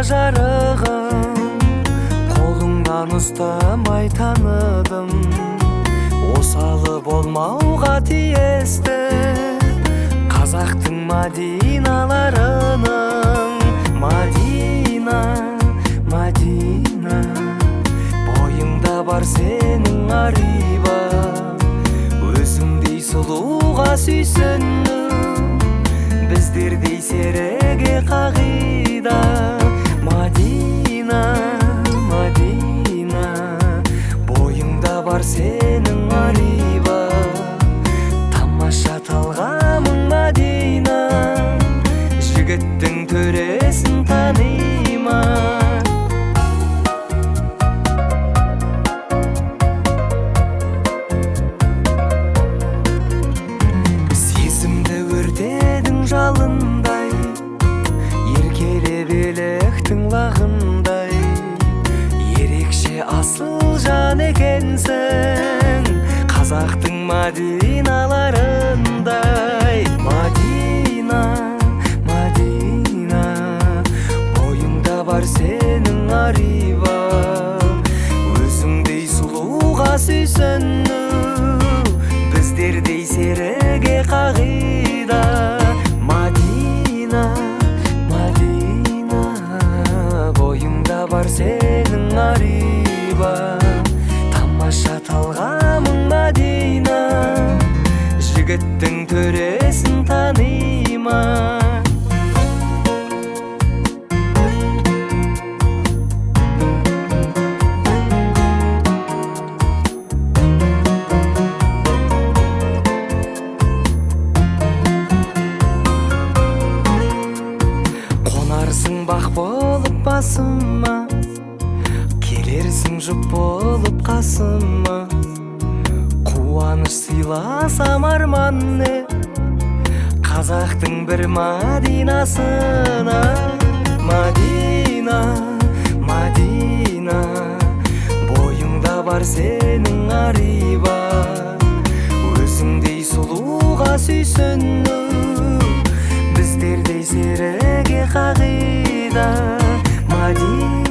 жарығым, қолыңнан ұстамай таныдым. Осалы болмауға тиісті қазақтың Мадиналарының. Мадина, Мадина, бойыңда бар сенің ариба, өзіңдей сұлуға сүйсіну, біздердей сереге қағида. Мадина, Мадина, бойыңда бар сенің ариба, тамаша талғамың Мадина, жігіттің төресін танима. Сезімді өртедің жалындай, еркелеп еліктің лағындай, ерекше асыл жан екенсің, қазақтың Мадиналарындай. Мадина, Мадина, бойыңда бар сенің ариба, өзіңдей сұлуға сүйсіну, біздердей сереге қағида. Мадина, Мадина, бойыңда бар сенің ариба, тамаша талғамың Мадина, жігіттің төресін танима. Қонарсың бақ болып басыма, келерсің жұп болып қасыма, қуаныш сыйласам арман не, қазақтың бір Мадинасына. Мадина, Мадина, бойыңда бар сенің ариба, өзіңдей сұлуға сүйсіну, біздердей сереге қағида. Мадина.